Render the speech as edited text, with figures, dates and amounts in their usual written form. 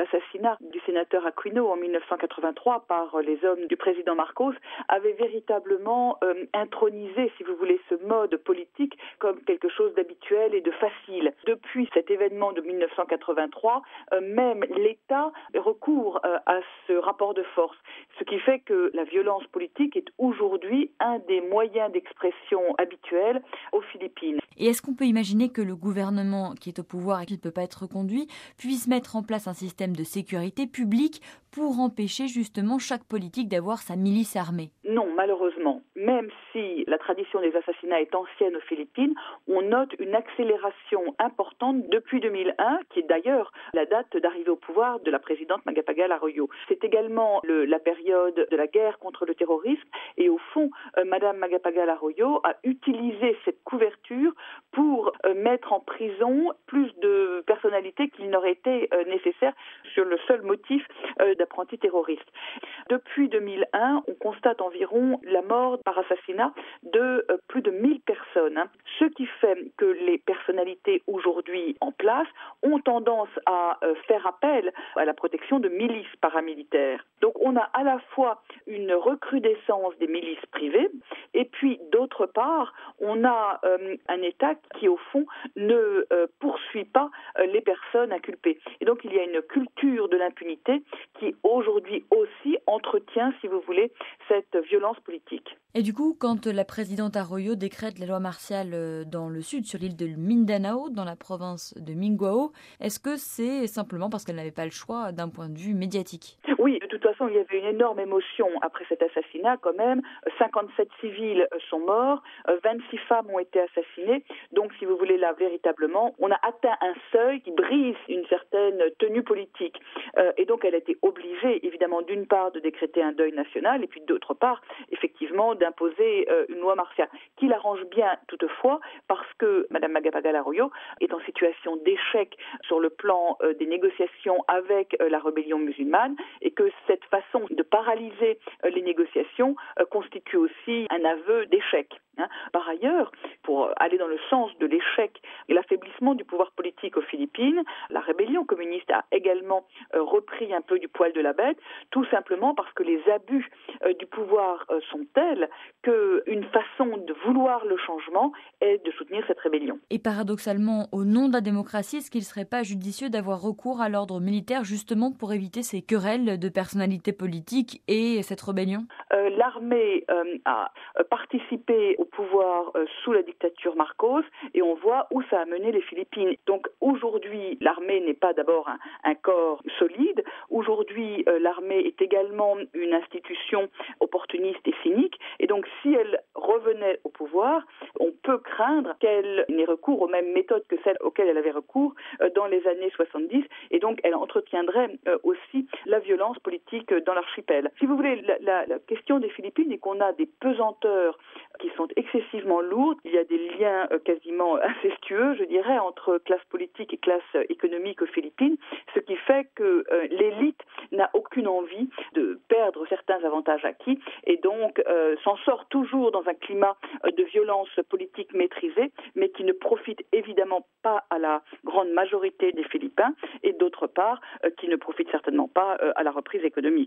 L'assassinat du sénateur Aquino en 1983 par les hommes du président Marcos avait véritablement intronisé, si vous voulez, ce mode politique comme quelque chose d'habituel et de facile. Depuis cet événement de 1983, même l'État recourt à ce rapport de force, ce qui fait que la violence politique est aujourd'hui un des moyens d'expression habituels aux Philippines. Et est-ce qu'on peut imaginer que le gouvernement qui est au pouvoir et qui ne peut pas être reconduit puisse mettre en place un système de sécurité publique pour empêcher justement chaque politique d'avoir sa milice armée? Non, malheureusement. Même si la tradition des assassinats est ancienne aux Philippines, on note une accélération importante depuis 2001, qui est d'ailleurs la date d'arrivée au pouvoir de la présidente Macapagal Arroyo. C'est également la période de la guerre contre le terrorisme et au fond, Madame Macapagal Arroyo a utilisé cette couverture pour mettre en prison plus de personnalités qu'il n'aurait été nécessaire sur le seul motif d'apprentis terroristes. Depuis 2001, on constate environ la mort par assassinat de plus de 1000 personnes. Ce qui fait que les personnalités aujourd'hui en place ont tendance à faire appel à la protection de milices paramilitaires. Donc on a à la fois une recrudescence des milices privées et puis d'autre part, on a un État qui au fond ne poursuit pas les personnes inculpées. Et donc il y a une culture de l'impunité qui aujourd'hui aussi entretient, si vous voulez, cette violence politique. Et du coup, quand la présidente Arroyo décrète la loi martiale dans le sud, sur l'île de Mindanao, dans la province de Minguao, est-ce que c'est simplement parce qu'elle n'avait pas le choix d'un point de vue médiatique? Oui, de toute façon, il y avait une énorme émotion après cet assassinat quand même. 57 civils sont morts, 26 femmes ont été assassinées. Donc, si vous voulez, là, véritablement, on a atteint un seuil qui brise une certaine tenue politique. Et donc, elle a été obligée, évidemment, d'une part, de décréter un deuil national et puis d'autre part, effectivement, d'imposer une loi martiale qui l'arrange bien toutefois parce que Mme Macapagal Arroyo est en situation d'échec sur le plan des négociations avec la rébellion musulmane et que cette façon de paralyser les négociations constitue aussi un aveu d'échec. Par ailleurs, pour aller dans le sens de l'échec et l'affaiblissement du pouvoir politique aux Philippines, la rébellion communiste a également repris un peu du poil de la bête, tout simplement parce que les abus du pouvoir sont tels qu'une façon de vouloir le changement est de soutenir cette rébellion. Et paradoxalement, au nom de la démocratie, est-ce qu'il ne serait pas judicieux d'avoir recours à l'ordre militaire justement pour éviter ces querelles de personnalités politiques et cette rébellion? L'armée a participé au pouvoir sous la dictature Marcos et on voit où ça a mené les Philippines. Donc aujourd'hui, l'armée n'est pas d'abord un corps solide. Aujourd'hui, l'armée est également une institution opportuniste et cynique. Et donc si elle revenait au pouvoir, on peut craindre qu'elle n'ait recours aux mêmes méthodes que celles auxquelles elle avait recours dans les années 70. Et donc elle entretiendrait aussi la violence politique dans l'archipel. Si vous voulez, la question des Philippines est qu'on a des pesanteurs qui sont excessivement lourdes. Il y a des liens quasiment incestueux, je dirais, entre classe politique et classe économique aux Philippines, ce qui fait que l'élite n'a aucune envie de perdre certains avantages acquis et donc s'en sort toujours dans un climat de violence politique maîtrisée, mais qui ne profite évidemment pas à la grande majorité des Philippins et d'autre part qui ne profite certainement pas à la reprise économique.